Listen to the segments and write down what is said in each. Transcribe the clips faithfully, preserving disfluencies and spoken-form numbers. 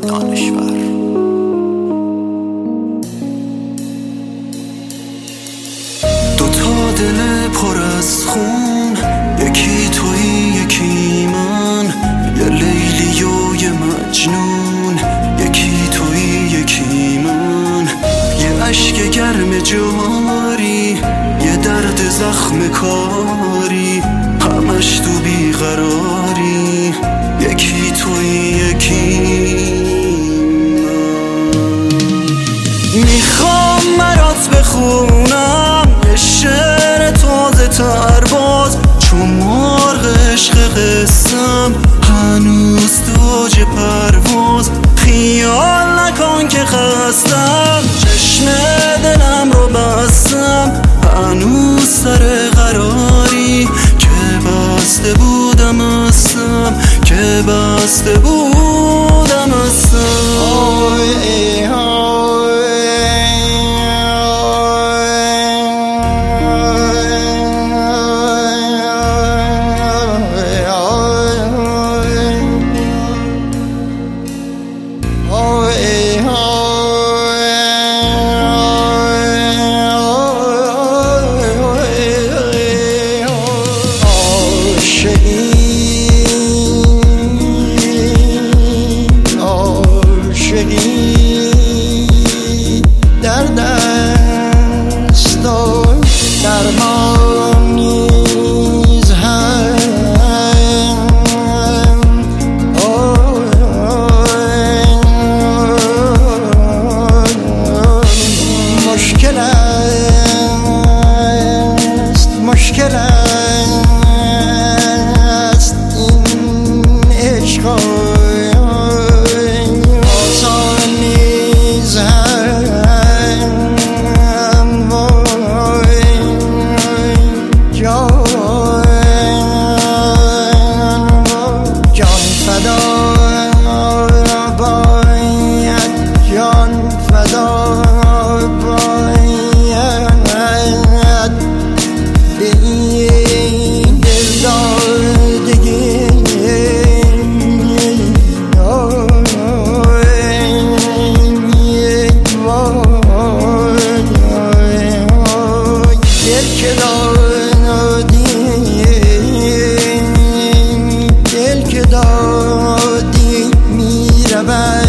دانشور. دوتا دل پر از خون، یکی تویی یکی من، یه لیلی و یه مجنون، یکی تویی یکی من، یه عشق گرم جاری، یه درد زخم کاری، همش تو بیقراری، یکی تویی یکی من. میخوام برات بخونم یه شعر تازه تر باز، چون مرغ عشق قسم هنوز تاج پرواز. خیال نکن که خستم، چشم دلم رو بستم، هنوز سر قراری که بسته بودم هستم، که بسته بودم هستم. در دست درمان نیز هم مشکل است، مشکل است این عشق. دل که دادی میرود،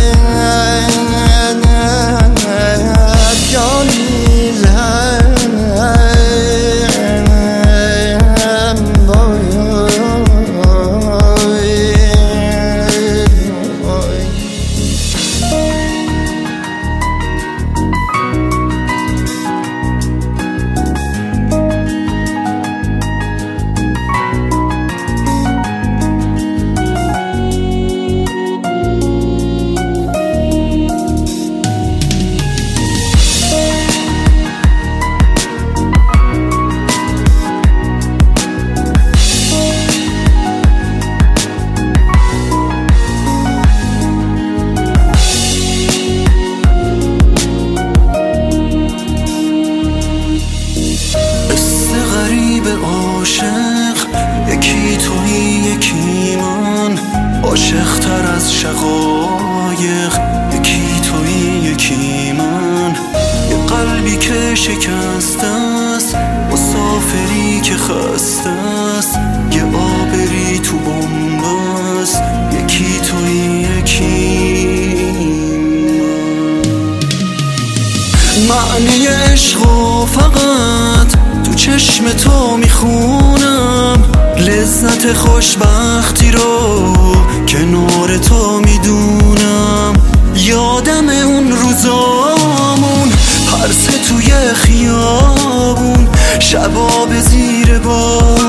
جان نیز هم یکی تویی یکی من، عاشق تر از شقایق، یکی تویی یکی من، یه قلبی که شکسته است، مسافری که خسته است، یه آبری تو بمب است، یکی تویی یکی من. معنی عشقو فقط تو چشم تو میخونم، لذت خوشبختی رو کنار تو میدونم. یادم اون روزامون، پرسه توی خیابون، شبا به زیر بار